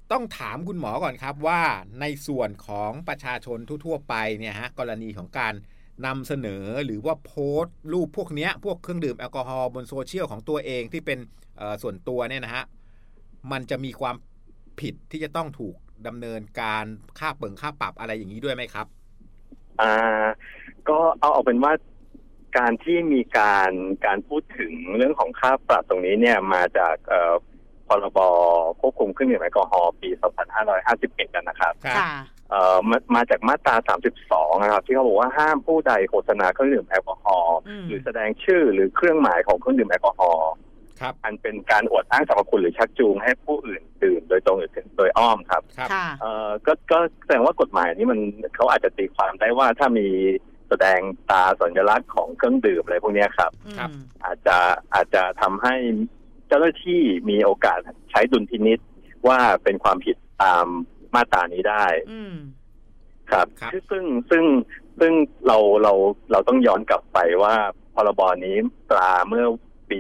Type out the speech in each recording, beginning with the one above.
ต้องถามคุณหมอก่อนครับว่าในส่วนของประชาชนทั่วๆไปเนี่ยฮะกรณีของการนำเสนอหรือว่าโพสต์รูปพวกเนี้ยพวกเครื่องดื่มแอลกอฮอล์บนโซเชียลของตัวเองที่เป็นส่วนตัวเนี่ยนะฮะมันจะมีความผิดที่จะต้องถูกดำเนินการค่าปรับอะไรอย่างนี้ด้วยไหมครับก็เอาเป็นว่าการที่มีการพูดถึงเรื่องของค่าปรับตรงนี้เนี่ยมาจากพรบควบคุมเครื่องดื่มแอลกอฮอล์ปี 2551 นะครับมาจากมาตรา 32 นะครับที่เขาบอกว่าห้ามผู้ใดโฆษณาเครื่องดื่มแอลกอฮอล์หรือแสดงชื่อหรือเครื่องหมายของเครื่องดื่มแอลกอฮอล์อันเป็นการอวดอ้างสรรพคุณหรือชักจูงให้ผู้อื่นดื่มโดยตรงหรือโดยอ้อมครับก็แสดงว่ากฎหมายนี้มันเขาอาจจะตีความได้ว่าถ้ามีแสดงตาสัญลักษณ์ของเครื่องดื่มอะไรพวกนี้ครับอาจจะทำให้เจ้าหน้าที่มีโอกาสใช้ดุลพินิจว่าเป็นความผิดตามมาตรานี้ได้ครับซึ่งเราต้องย้อนกลับไปว่าพรบนี้ตราเมื่อปี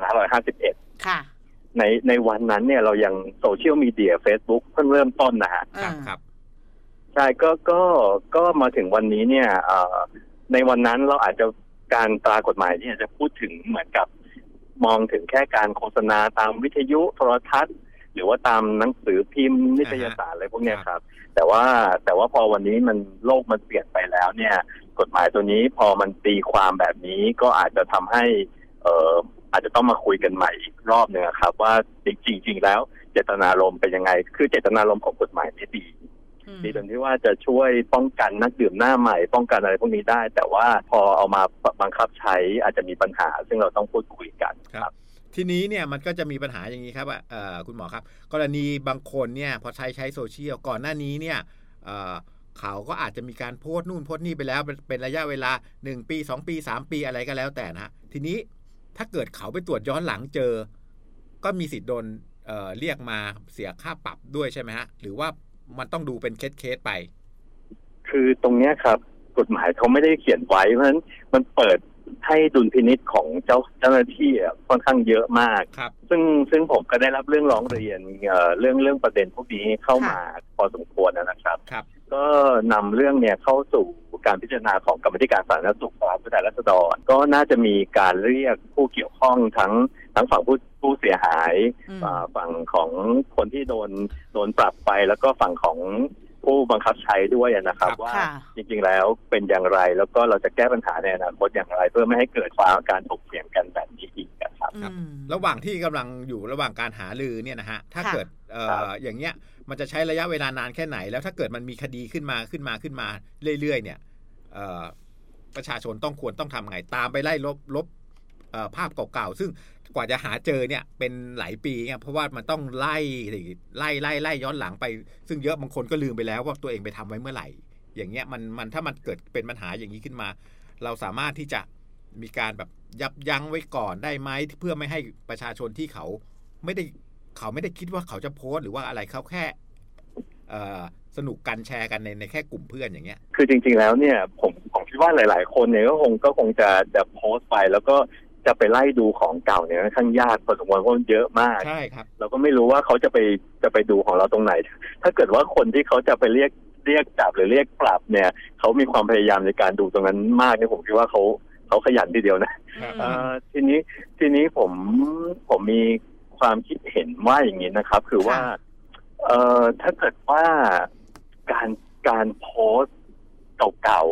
2551 ค่ะในวันนั้นเนี่ยเรายังโซเชียลมีเดีย Facebook เพิ่งเริ่มต้นนะฮะครับใช่ก็มาถึงวันนี้เนี่ยในวันนั้นเราอาจจะการตรากฎหมายที่อาจจะพูดถึงเหมือนกับมองถึงแค่การโฆษณาตามวิทยุโทรทัศน์หรือว่าตามหนังสือพิมพ์นิตยสารอะไรพวกนี้ครับแต่ว่าพอวันนี้มันโลกมันเปลี่ยนไปแล้วเนี่ยกฎหมายตัวนี้พอมันตีความแบบนี้ก็อาจจะทำให้อาจจะต้องมาคุยกันใหม่อีกรอบนึงครับว่าจริงๆแล้วเจตนารมณ์เป็นยังไงคือเจตนารมณ์ของกฎหมายนี้ดีตรงที่ว่าจะช่วยป้องกันนักดื่มหน้าใหม่ป้องกันอะไรพวกนี้ได้แต่ว่าพอเอามาบังคับใช้อาจจะมีปัญหาซึ่งเราต้องพูดคุยกันครับทีนี้เนี่ยมันก็จะมีปัญหาอย่างนี้ครับคุณหมอครับกรณีบางคนเนี่ยพอใช้โซเชียลก่อนหน้านี้เนี่ยเขาก็อาจจะมีการโพสต์นู่นโพสต์นี่ไปแล้วเป็นระยะเวลา1ปี2ปี3ปีอะไรก็แล้วแต่นะทีนี้ถ้าเกิดเขาไปตรวจย้อนหลังเจอก็มีสิทธิ์โดนเรียกมาเสียค่าปรับด้วยใช่ไหมฮะหรือว่ามันต้องดูเป็นเคสไปคือตรงนี้ครับกฎหมายเขาไม่ได้เขียนไว้เพราะฉะนั้นมันเปิดให้ดุลพินิจของเจ้าหน้าที่ค่อนข้างเยอะมากซึ่งผมก็ได้รับเรื่องร้องเรียนเรื่องประเด็นพวกนี้เข้ามาพอสมควรนะครับก็นำเรื่องเนี่ยเข้าสู่การพิจารณาของกรรมธิการสาธารณสุขสภาผู้แทนราษฎรก็น่าจะมีการเรียกผู้เกี่ยวข้องทั้งฝั่งผู้เสียหายฝั่งของคนที่โดนปรับไปแล้วก็ฝั่งของผู้บังคับใช้ด้วยนะครับว่าจริงๆแล้วเป็นอย่างไรแล้วก็เราจะแก้ปัญหาในอนาคตอย่างไรเพื่อไม่ให้เกิดการถกเถียงกันแบบนี้อีกครับระหว่างที่กำลังอยู่ระหว่างการหารือเนี่ยนะฮะถ้าเกิดอย่างเงี้ยมันจะใช้ระยะเวลานานแค่ไหนแล้วถ้าเกิดมันมีคดีขึ้นมาเรื่อยๆเนี่ยประชาชนต้องทำไงตามไปไล่ลบภาพเก่าๆซึ่งกว่าจะหาเจอเนี่ยเป็นหลายปีเนี่ยเพราะว่ามันต้องไล่ย้อนหลังไปซึ่งเยอะบางคนก็ลืมไปแล้วว่าตัวเองไปทำไว้เมื่อไหร่อย่างเงี้ยมันถ้ามันเกิดเป็นปัญหาอย่างนี้ขึ้นมาเราสามารถที่จะมีการแบบยับยั้งไว้ก่อนได้ไหมเพื่อไม่ให้ประชาชนที่เขาไม่ได้คิดว่าเขาจะโพสต์หรือว่าอะไรเขาแค่สนุกกันแชร์กันในแค่กลุ่มเพื่อนอย่างเงี้ยคือจริงๆแล้วเนี่ยผมคิดว่าหลายๆคนเนี่ยก็คงจะโพสต์ไปแล้วก็จะไปไล่ดูของเก่าเนี่ยค่อนข้างยากพอสมควรเพราะมันเยอะมากใช่ครับเราก็ไม่รู้ว่าเขาจะไปดูของเราตรงไหนถ้าเกิดว่าคนที่เขาจะไปเรียกจับหรือเรียกปรับเนี่ยเขามีความพยายามในการดูตรงนั้นมากเนี่ยผมคิดว่าเขาขยันทีเดียวนะทีนี้ผมมีความคิดเห็นว่าอย่างนี้นะครับคือว่าถ้าเกิดว่าการโพสต์เก่า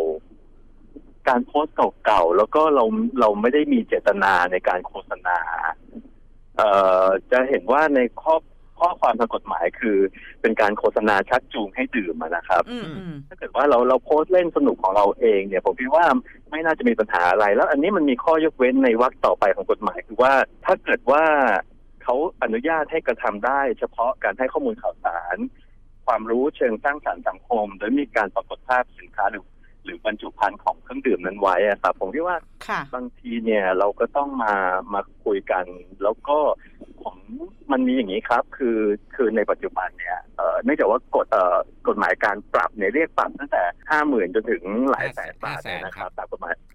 แล้วก็เราไม่ได้มีเจตนาในการโฆษณาจะเห็นว่าในข้อความทางกฎหมายคือเป็นการโฆษณาชักจูงให้ดื่มนะครับถ้าเกิดว่าเราโพสต์เล่นสนุกของเราเองเนี่ยผมคิดว่าไม่น่าจะมีปัญหาอะไรแล้วอันนี้มันมีข้อยกเว้นในวรรคต่อไปของกฎหมายคือว่าถ้าเกิดว่าเขาอนุญาตให้กระทำได้เฉพาะการให้ข้อมูลข่าวสารความรู้เชิงสร้างสรรค์สังคมโดยมีการปรากฏภาพสินค้าหรือบรรจุภัณฑ์ของเครื่องดื่มนั้นไว้ครับผมคิดว่าบางทีเนี่ยเราก็ต้องมาคุยกันแล้วก็มันมีอย่างนี้ครับคือในปัจจุบันเนี่ยเนื่องจากว่ากฎหมายการปรับเนี่ยเรียกปรับตั้งแต่ 50,000 จนถึงหลายแสนบาทนะครับตามกฎหมาย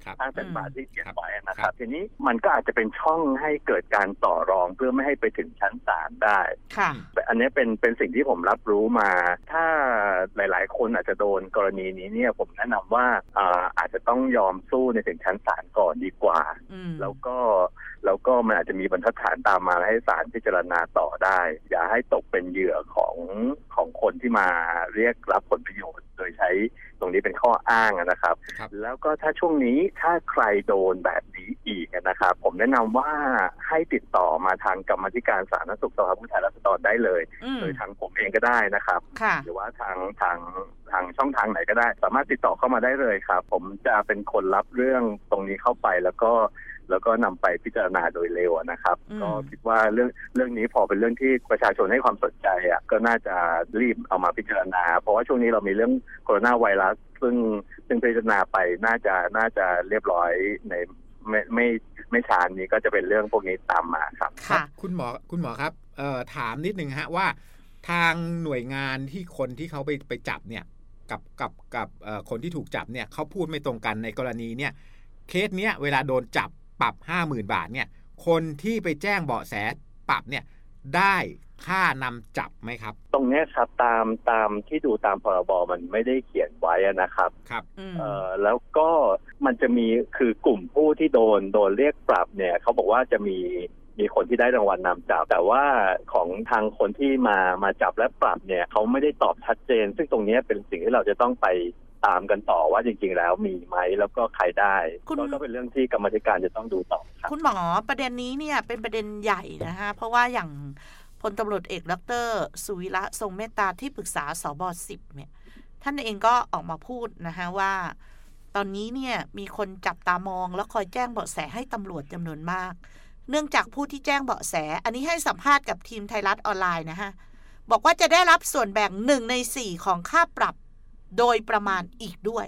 500,000 บาทที่เขียนไว้นะครับทีนี้มันก็อาจจะเป็นช่องให้เกิดการต่อรองเพื่อไม่ให้ไปถึงชั้นศาลได้อันนี้เป็นสิ่งที่ผมรับรู้มาถ้าหลายๆคนอาจจะโดนกรณีนี้เนี่ยผมแนะนำว่าอาจจะต้องยอมสู้ในถึงชั้นศาลก่อนดีกว่าแล้วก็มันอาจจะมีบรรทัดฐานตามมาให้ศาลพิจารณาต่อได้อย่าให้ตกเป็นเหยื่อของคนที่มาเรียกรับผลประโยชน์โดยใช้ตรงนี้เป็นข้ออ้างนะครับแล้วก็ถ้าช่วงนี้ถ้าใครโดนแบบนี้อีกนะครับผมแนะนำว่าให้ติดต่อมาทางกรรมาธิการสาธารณสุขสภาผู้แทนราษฎรได้เลยโดยทางผมเองก็ได้นะครับหรือว่าทางช่องทางไหนก็ได้สามารถติดต่อเข้ามาได้เลยครับผมจะเป็นคนรับเรื่องตรงนี้เข้าไปแล้วก็นำไปพิจารณาโดยเร็วนะครับก็คิดว่าเรื่องนี้พอเป็นเรื่องที่ประชาชนให้ความสนใจก็น่าจะรีบเอามาพิจารณาเพราะว่าช่วงนี้เรามีเรื่องโคโรนาไวรัสซึ่งพิจารณาไปน่าจะเรียบร้อยในไม่ช้านี้ก็จะเป็นเรื่องพวกนี้ตามมาครับคุณหมอครับถามนิดนึงฮะว่าทางหน่วยงานที่คนที่เขาไปจับเนี่ยกับคนที่ถูกจับเนี่ยเขาพูดไม่ตรงกันในกรณีเนี่ยเคสเนี้ยเวลาโดนจับปรับ 50,000 บาทเนี่ยคนที่ไปแจ้งเบาะแสปรับเนี่ยได้ค่านำจับไหมครับตรงนี้ครับตามที่ดูตามพรบมันไม่ได้เขียนไว้นะครับแล้วก็มันจะมีคือกลุ่มผู้ที่โดนเรียกปรับเนี่ยเขาบอกว่าจะมีคนที่ได้รางวัลนำจับแต่ว่าของทางคนที่มาจับและปรับเนี่ยเขาไม่ได้ตอบชัดเจนซึ่งตรงนี้เป็นสิ่งที่เราจะต้องไปตามกันต่อว่าจริงๆแล้วมีไหมแล้วก็ใครได้ก็เป็นเรื่องที่กรรมธิการจะต้องดูต่อครับคุณหมอประเด็นนี้เนี่ยเป็นประเด็นใหญ่นะคะเพราะว่าอย่างพลตำรวจเอกดร.สุวิระทรงเมตตาที่ปรึกษาสบ10เนี่ยท่านเองก็ออกมาพูดนะคะว่าตอนนี้เนี่ยมีคนจับตามองแล้วคอยแจ้งเบาะแสให้ตำรวจจำนวนมากเนื่องจากผู้ที่แจ้งเบาะแสอันนี้ให้สัมภาษณ์กับทีมไทยรัฐออนไลน์นะฮะบอกว่าจะได้รับส่วนแบ่ง1 ใน 4ของค่าปรับโดยประมาณอีกด้วย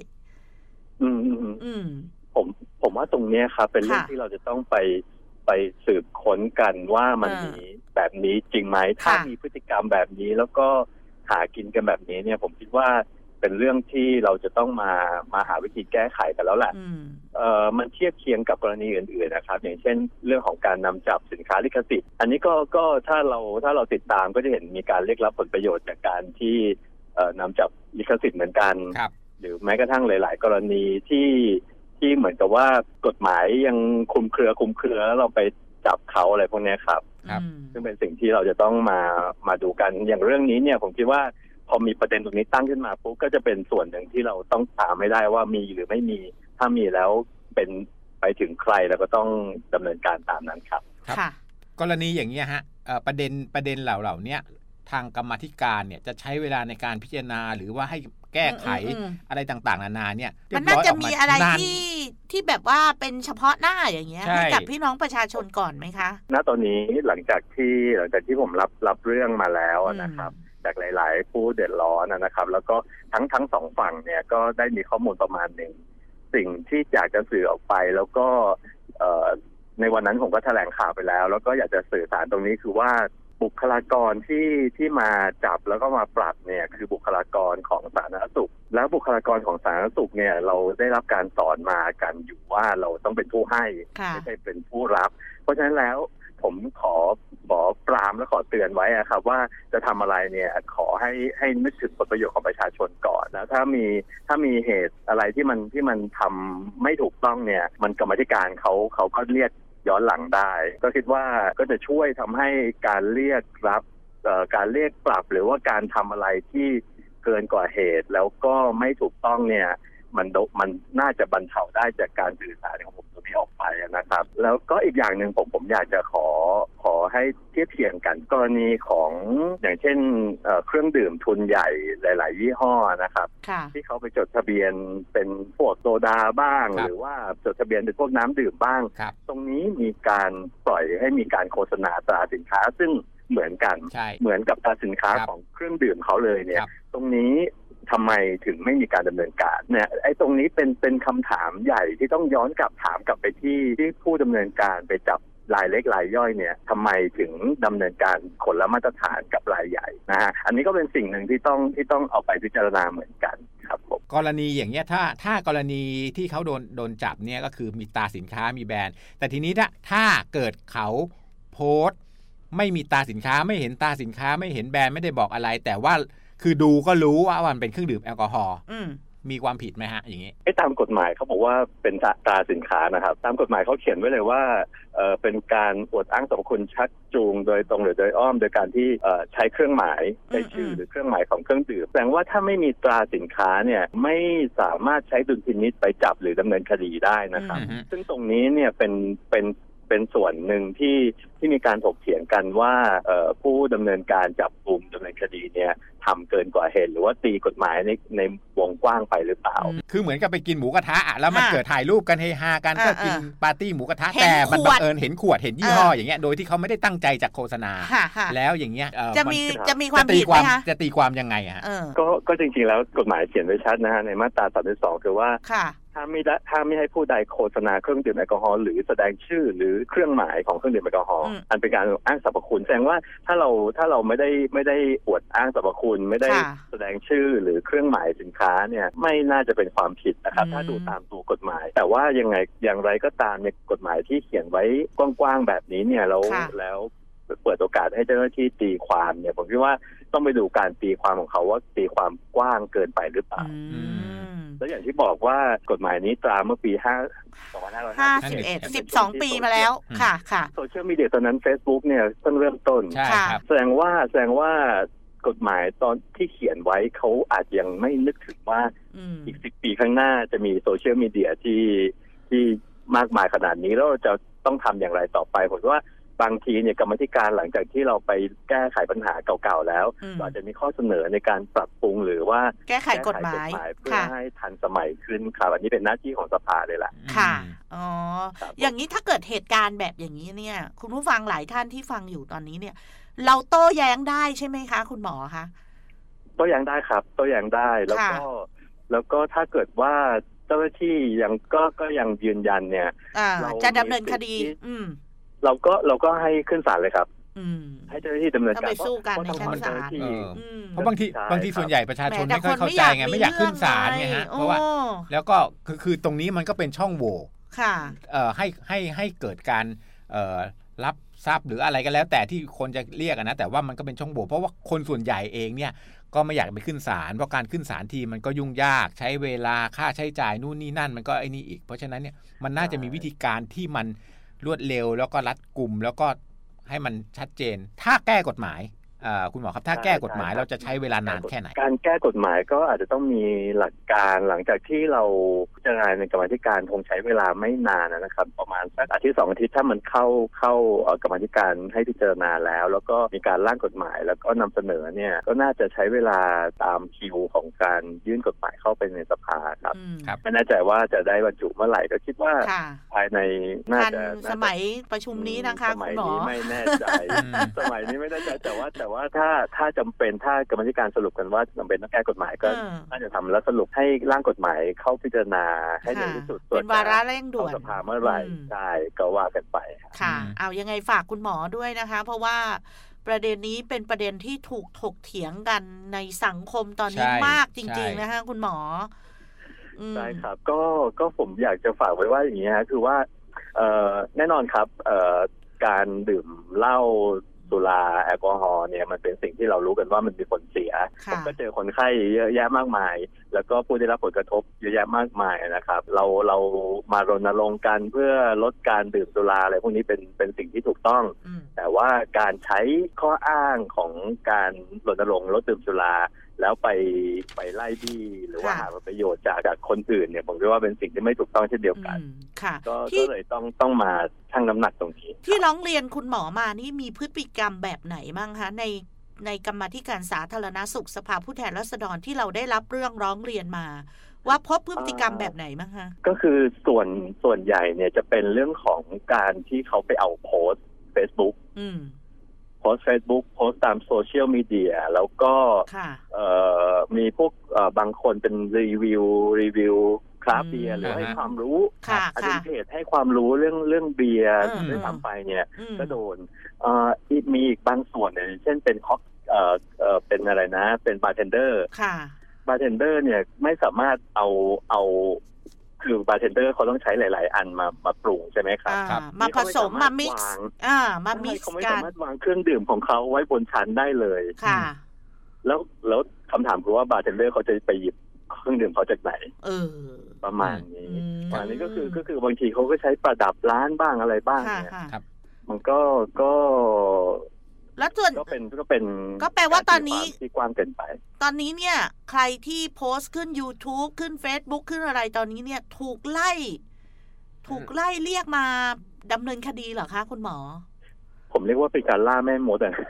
ผมว่าตรงนี้ครับเป็นเรื่องที่เราจะต้องไปสืบค้นกันว่ามันมีแบบนี้จริงไหมถ้ามีพฤติกรรมแบบนี้แล้วก็หากินกันแบบนี้เนี่ยผมคิดว่าเป็นเรื่องที่เราจะต้องมาหาวิธีแก้ไขกันแล้วแหละมันเทียบเคียงกับกรณีอื่นๆนะครับอย่างเช่นเรื่องของการนำจับสินค้าลิขสิทธิ์อันนี้ก็ถ้าเราติดตามก็จะเห็นมีการเรียกรับผลประโยชน์จากการที่นำจับลิขสิทธิ์เหมือนกันหรือแม้กระทั่งหลายๆกรณีที่เหมือนกับว่ากฎหมายยังคุมเครือแล้วเราไปจับเขาอะไรพวกนี้ครับซึ่งเป็นสิ่งที่เราจะต้องมาดูกันอย่างเรื่องนี้เนี่ยผมคิดว่าพอมีประเด็นตรงนี้ตั้งขึ้นมาปุ๊บก็จะเป็นส่วนหนึ่งที่เราต้องตามไม่ได้ว่ามีหรือไม่มีถ้ามีแล้วเป็นไปถึงใครแล้วก็ต้องดำเนินการตามนั้นครับกรณีอย่างนี้ฮะประเด็นเหล่านี้ทางกรรมาธิการเนี่ยจะใช้เวลาในการพิจารณาหรือว่าให้แก้ไขอะไรต่างๆนานาเนี่ยมันน่าจะมีอะไรที่แบบว่าเป็นเฉพาะหน้าอย่างเงี้ยให้กับพี่น้องประชาชนก่อนไหมคะณตอนนี้หลังจากที่ผมรับเรื่องมาแล้วนะครับจากหลายๆผู้เดือดร้อนนะครับแล้วก็ทั้งสองฝั่งเนี่ยก็ได้มีข้อมูลประมาณหนึ่งสิ่งที่อยากจะสื่อออกไปแล้วก็ในวันนั้นผมก็แถลงข่าวไปแล้วก็อยากจะสื่อสารตรงนี้คือว่าบุคลากรที่มาจับแล้วก็มาปรับเนี่ยคือบุคลากรของสาธารณสุขแล้วบุคลากรของสาธารณสุขเนี่ยเราได้รับการสอนมากันอยู่ว่าเราต้องเป็นผู้ให้ไม่ใช่เป็นผู้รับเพราะฉะนั้นแล้วผมขอปรามและขอเตือนไว้ครับว่าจะทำอะไรเนี่ยขอให้นึกถึงผลประโยชน์ของประชาชนก่อนแล้วถ้ามีเหตุอะไรที่มันทำไม่ถูกต้องเนี่ยมันกรรมธิการเขาก็เรียกย้อนหลังได้ก็คิดว่าก็จะช่วยทำให้การเรียกรับการเรียกปรับหรือว่าการทำอะไรที่เกินกว่าเหตุแล้วก็ไม่ถูกต้องเนี่ยมันน่าจะบรรเทาได้จากการสื่อสารของผมตัวนี้ออกไปนะครับแล้วก็อีกอย่างหนึ่งผมอยากจะขอให้เทียบเทียงกันกรณีของอย่างเช่นเครื่องดื่มทุนใหญ่หลายๆยี่ห้อนะครับที่เขาไปจดทะเบียนเป็นพวกโซดาบ้างหรือว่าจดทะเบียนเป็นพวกน้ำดื่มบ้างตรงนี้มีการปล่อยให้มีการโฆษณาตราสินค้าซึ่งเหมือนกันเหมือนกับตราสินค้าของเครื่องดื่มเขาเลยเนี่ยตรงนี้ทำไมถึงไม่มีการดำเนินการเนี่ยไอ้ตรงนี้เป็นคำถามใหญ่ที่ต้องย้อนกลับถามกลับไปที่ผู้ดำเนินการไปจับรายเล็กรายย่อยเนี่ยทำไมถึงดำเนินการคนละมาตรฐานกับรายใหญ่นะฮะอันนี้ก็เป็นสิ่งหนึ่งที่ต้องเอาไปพิจารณาเหมือนกันครับผมกรณีอย่างเงี้ยถ้ากรณีที่เขาโดนจับเนี่ยก็คือมีตราสินค้ามีแบรนด์แต่ทีนี้ถ้าเกิดเขาโพสต์ไม่มีตราสินค้าไม่เห็นตราสินค้าไม่เห็นแบรนด์ไม่ได้บอกอะไรแต่ว่าคือดูก็รู้ว่ามันเป็นเครื่องดื่มแอลกอฮอล์มีความผิดไหมฮะอย่างนี้ตามกฎหมายเขาบอกว่าเป็นตราสินค้านะครับตามกฎหมายเขาเขียนไว้เลยว่าเป็นการอวดอ้างสรรพคุณชักจูงโดยตรงหรือโดยอ้อมโดยการที่ใช้เครื่องหมายใช้ชื่อหรือเครื่องหมายของเครื่องดื่มแสดงว่าถ้าไม่มีตราสินค้าเนี่ยไม่สามารถใช้ดุลพินิจไปจับหรือดำเนินคดีได้นะครับซึ่งตรงนี้เนี่ยเป็นส่วนหนึ่งที่มีการถกเถียงกันว่าผู้ดำเนินการจับกุมดำเนินคดีเนี่ยทำเกินกว่าเหตุหรือว่าตีกฎหมายในวงกว้างไปหรือเปล่าคือเหมือนกับไปกินหมูกระทะแล้วมันเกิดถ่ายรูปกันเฮฮากันก็กินปาร์ตี้หมูกระทะแต่มันบังเอิญเห็นขวดเห็นยี่ห้ออย่างเงี้ยโดยที่เขาไม่ได้ตั้งใจจากโฆษณาแล้วอย่างเงี้ยจะมีความผิดไหมคะจะตีความยังไงฮะก็จริงๆแล้วกฎหมายเขียนไว้ชัดนะฮะในมาตรา32คือว่าถ้าไม่ให้ผู้ใดโฆษณาเครื่องดื่มแอลกอฮอล์หรือแสดงชื่อหรือเครื่องหมายของเครื่องดื่มแอลกอฮอล์อันเป็นการอ้างสรรพคุณแสดงว่าถ้าเราไม่ได้อวดอ้างสรรพคุณไม่ได้แสดงชื่อหรือเครื่องหมายสินค้าเนี่ยไม่น่าจะเป็นความผิดนะครับถ้าดูตามตัวกฎหมายแต่ว่าอย่างไรก็ตามในกฎหมายที่เขียนไว้กว้างๆแบบนี้เนี่ยแล้วเปิดโอกาสให้เจ้าหน้าที่ตีความเนี่ยผมคิดว่าต้องไปดูการตีความของเขาว่าตีความกว้างเกินไปหรือเปล่าแล้วอย่างที่บอกว่ากฎหมายนี้ตราเมื่อปี 2551 12 ปีมาแล้วค่ะโซเชียลมีเดียตอนนั้น Facebook เนี่ยเพิ่งเริ่มต้นใช่ครับแสดงว่ากฎหมายตอนที่เขียนไว้เขาอาจยังไม่นึกถึงว่าอีก10 ปีข้างหน้าจะมีโซเชียลมีเดียที่มากมายขนาดนี้แล้วเราจะต้องทำอย่างไรต่อไปผมว่าบางทีเนี่ยกรรมธิการหลังจากที่เราไปแก้ไขปัญหาเก่าๆแล้วเราจะมีข้อเสนอในการปรับปรุงหรือว่าแก้ไขกฎหมายเพื่อให้ทันสมัยขึ้นครับอันนี้เป็นหน้าที่ของสภาเลยล่ะค่ะอ๋ออย่างนี้ถ้าเกิดเหตุการณ์แบบอย่างนี้เนี่ยคุณผู้ฟังหลายท่านที่ฟังอยู่ตอนนี้เนี่ยเราโต้แย้งได้ใช่ไหมคะคุณหมอคะโต้แย้งได้ครับโต้แย้งได้แล้วก็ถ้าเกิดว่าเจ้าหน้าที่ก็ยังยืนยันเนี่ยจะดำเนินคดีเราก็ให้ขึ้นศาลเลยครับให้เจ้าหน้าที่ดำเนินการไปสู้กันในชั้นศาลเพราะบางทีส่วนใหญ่ประชาชนไม่ค่อยเข้าใจไงไม่อยากขึ้นศาลไงฮะเพราะว่าแล้วก็คือตรงนี้มันก็เป็นช่องโหว่ให้เกิดการรับทรัพย์หรืออะไรก็แล้วแต่ที่คนจะเรียกนะแต่ว่ามันก็เป็นช่องโหว่เพราะว่าคนส่วนใหญ่เองเนี่ยก็ไม่อยากไปขึ้นศาลเพราะการขึ้นศาลทีมันก็ยุ่งยากใช้เวลาค่าใช้จ่ายนู่นนี่นั่นมันก็ไอ้นี่อีกเพราะฉะนั้นเนี่ยมันน่าจะมีวิธีการที่มันรวดเร็วแล้วก็รัดกุมแล้วก็ให้มันชัดเจนถ้าแก้กฎหมายคุณหมอครับถ้าแก้กฎหมายเราจะใช้เวลานานแค่ไหนการแก้กฎหมายก็อาจจะต้องมีหลักการหลังจากที่เราพิจารณาในกรรมธิการคงใช้เวลาไม่นานนะครับประมาณสักอาทิตย์2 อาทิตย์ถ้ามันเข้ากรรมธิการให้พิจารณาแล้วก็มีการร่างกฎหมายแล้วก็นำเสนอเนี่ยก็น่าจะใช้เวลาตามคิวของการยื่นกฎหมายเข้าไปในสภาครับไม่แน่ใจว่าจะได้บรรจุเมื่อไหร่ก็คิดว่าภายในน่าจะสมัยประชุมนี้นะคะคุณหมอไม่แน่ใจสมัยนี้ไม่แน่ใจแต่ว่าถ้าจำเป็นถ้ากรรมธิการสรุปกันว่าจำเป็นต้องแก้กฎหมายก็น่าจะทำแล้วสรุปให้ร่างกฎหมายเข้าพิจารณาให้เร็วที่สุดเป็นวาระเร่งด่วนสภาเมื่อไหร่ใช่ก็ว่ากันไปค่ะเอายังไงฝากคุณหมอด้วยนะคะเพราะว่าประเด็นนี้เป็นประเด็นที่ถูกถกเถียงกันในสังคมตอนนี้มากจริงๆนะคะคุณหมอใช่ครับก็ผมอยากจะฝากไว้ว่าอย่างนี้ฮะคือว่าแน่นอนครับการดื่มเหล้าสุราแอลกอฮอล์เนี่ยมันเป็นสิ่งที่เรารู้กันว่ามันมีผลเสียผมก็เจอคนไข้เยอะแยะมากมายแล้วก็ผู้ได้รับผลกระทบเยอะแยะมากมายนะครับเรามารณรงค์กันเพื่อลดการดื่มสุราอะไรพวกนี้เป็นสิ่งที่ถูกต้องแต่ว่าการใช้ข้ออ้างของการรณรงค์ลดดื่มสุราแล้วไปไล่บี้หรือว่าหาประโยชน์จากคนอื่นเนี่ยผมคิดว่าเป็นสิ่งที่ไม่ถูกต้องเช่นเดียวกันก็เลยต้องมาชั่งน้ำหนักตรงนี้ที่ร้องเรียนคุณหมอมานี่มีพฤติกรรมแบบไหนบ้างคะในกรรมาธิการสาธารณสุขสภาผู้แทนราษฎรที่เราได้รับเรื่องร้องเรียนมาว่าพบพฤติกรรมแบบไหนบ้างคะก็คือส่วนใหญ่เนี่ยจะเป็นเรื่องของการที่เขาไปเอาโพสต์ Facebookโพสต์ Facebook โพสต์ตามโซเชียลมีเดียแล้วก็มีพวกบางคนเป็นรีวิวคราฟเบียร์หรือให้ความรู้อาจจะเพจให้ความรู้เรื่องเบียร์ได้ทำไปเนี่ยก็โดนมีอีกบางส่วนเนี่ยเช่นเป็นเป็นอะไรนะเป็นบาร์เทนเดอร์บาร์เทนเดอร์เนี่ยไม่สามารถเอาคือบาร์เทนเดอร์เขาต้องใช้หลายๆอันมาปรุงใช่ไหมครับมาผสมมามิกซ์มามิกซ์เขาไม่สามารถวางเครื่องดื่มของเขาไว้บนชั้นได้เลยค่ะแล้วคำถามคือว่าบาร์เทนเดอร์เขาจะไปหยิบเครื่องดื่มเขาจากไหนประมาณนี้อันนี้ก็คือบางทีเขาก็ใช้ประดับร้านบ้างอะไรบ้างเนี่ยมันก็แล้วส่วนก็แปลว่าตอนนี้ที่กว้างเกินไปตอนนี้เนี่ยใครที่โพสต์ขึ้น YouTube ขึ้น Facebook ขึ้นอะไรตอนนี้เนี่ยถูกไล่เรียกมาดำเนินคดีเหรอคะคุณหมอผมเรียกว่าเป็นการล่าแม่มดอ่ะ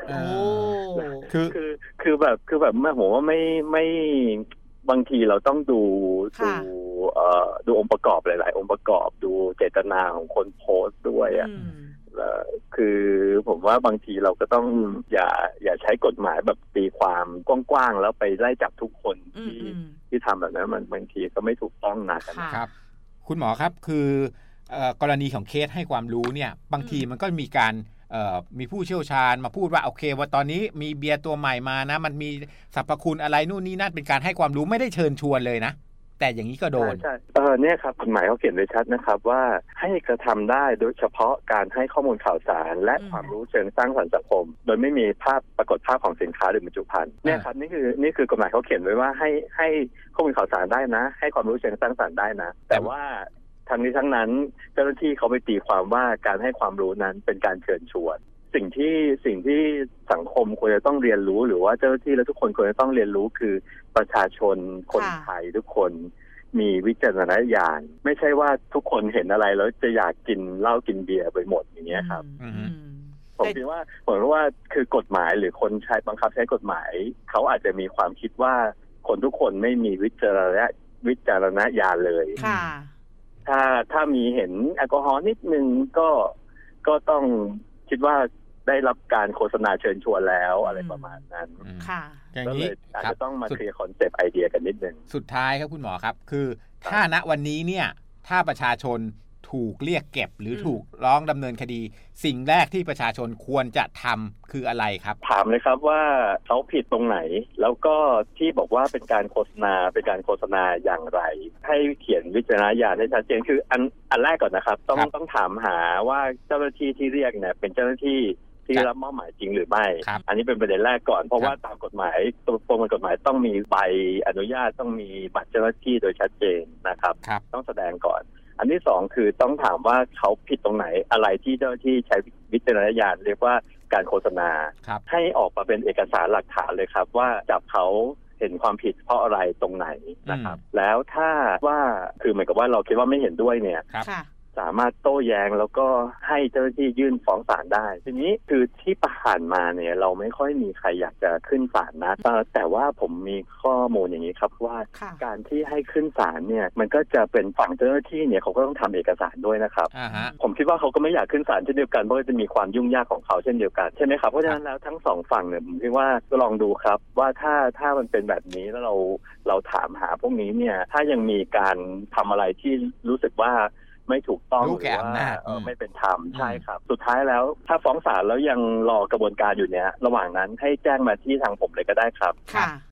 คือแบบแม่ผมว่าไม่บางทีเราต้องดูองค์ประกอบหลายๆองค์ประกอบดูเจตนาของคนโพสต์ด้วยอ่ะคือผมว่าบางทีเราก็ต้องอย่าใช้กฎหมายแบบตีความกว้างๆแล้วไปไล่จับทุกคนที่ทำแบบนั้นมันบางทีก็ไม่ถูกต้องนะครับคุณหมอครับคือกรณีของเคสให้ความรู้เนี่ยบางทีมันก็มีการมีผู้เชี่ยวชาญมาพูดว่าโอเคว่าตอนนี้มีเบียร์ตัวใหม่มานะมันมีสรรพคุณอะไรนู่นนี่นั่นเป็นการให้ความรู้ไม่ได้เชิญชวนเลยนะแต่อย่างนี้ก็โดนใช่เนี่ยครับกฎหมายเขาเขียนไว้ชัดนะครับว่าให้กระทำได้โดยเฉพาะการให้ข้อมูลข่าวสารและความรู้เชิงสร้างสรรค์สังคมโดยไม่มีภาพปรากฏภาพของสินค้าหรือบรรจุภัณฑ์เนี่ยครับนี่คือกฎหมายเขาเขียนไว้ว่าให้ข้อมูลข่าวสารได้นะให้ความรู้เชิงสร้างสรรค์ได้นะแต่ว่าทั้งนี้ทั้งนั้นเจ้าหน้าที่เขาไปตีความว่าการให้ความรู้นั้นเป็นการเชิญชวนสิ่งที่สังคมควรจะต้องเรียนรู้หรือว่าเจ้าหน้าที่และทุกคนควรจะต้องเรียนรู้คือประชาชนคนไทยทุกคนมีวิจารณญาณไม่ใช่ว่าทุกคนเห็นอะไรแล้วจะอยากกินเหล้ากินเบียร์ไปหมดอย่างเงี้ยครับผมคิดว่าคือกฎหมายหรือคนใช้บังคับใช้กฎหมายเขาอาจจะมีความคิดว่าคนทุกคนไม่มีวิจารณญาณเลยถ้ามีเห็นแอลกอฮอล์นิดนึงก็ต้องคิดว่าได้รับการโฆษณาเชิญชวนแล้วอะไรประมาณนั้นค่ะก็เลยอาจจะต้องมาเคลียร์คอนเซปต์ไอเดียกันนิดนึงสุดท้ายครับคุณหมอครับคือถ้าณวันนี้เนี่ยถ้าประชาชนถูกเรียกเก็บหรือถูกร้องดำเนินคดีสิ่งแรกที่ประชาชนควรจะทำคืออะไรครับถามเลยครับว่าเขาผิดตรงไหนแล้วก็ที่บอกว่าเป็นการโฆษณาอย่างไรให้เขียนวิจารณญาณให้ชัดเจนคืออันแรกก่อนนะครับต้องถามหาว่าเจ้าหน้าที่ที่เรียกเนี่ยเป็นเจ้าหน้าที่ที่รับมอบหมายจริงหรือไม่อันนี้เป็นประเด็นแรกก่อนเพราะว่าตามกฎหมายตัวประมวลกฎหมายต้องมีใบอนุญาตต้องมีบัตรเจ้าหน้าที่โดยชัดเจนนะครับต้องแสดงก่อนอันที่สองคือต้องถามว่าเขาผิดตรงไหนอะไรที่เจ้าหน้าที่ใช้วิจารณญาณเรียกว่าการโฆษณาให้ออกมาเป็นเอกสารหลักฐานเลยครับว่าจับเขาเห็นความผิดเพราะอะไรตรงไหนนะครับแล้วถ้าว่าคือเหมือนกับว่าเราคิดว่าไม่เห็นด้วยเนี่ยสามารถโต้แย้งแล้วก็ให้เจ้าหน้าที่ยื่นฟ้องศาลได้ทีนี้คือที่ผ่านมาเนี่ยเราไม่ค่อยมีใครอยากจะขึ้นศาลนะแต่ว่าผมมีข้อมูลอย่างนี้ครับว่าการที่ให้ขึ้นศาลเนี่ยมันก็จะเป็นฝั่งเจ้าหน้าที่เนี่ยเขาก็ต้องทำเอกสารด้วยนะครับผมคิดว่าเขาก็ไม่อยากขึ้นศาลเช่นเดียวกันเพราะจะมีความยุ่งยากของเขาเช่นเดียวกันใช่ไหมครับเพราะฉะนั้นแล้วทั้งสองฝั่งเนี่ยผมคิดว่าก็ลองดูครับว่าถ้ามันเป็นแบบนี้แล้วเราถามหาพวกนี้เนี่ยถ้ายังมีการทำอะไรที่รู้สึกว่าไม่ถูกต้องหรือว่าไม่เป็นธรรมใช่ครับสุดท้ายแล้วถ้าฟ้องศาลแล้วยังรอกระบวนการอยู่เนี่ยระหว่างนั้นให้แจ้งมาที่ทางผมเลยก็ได้ครับ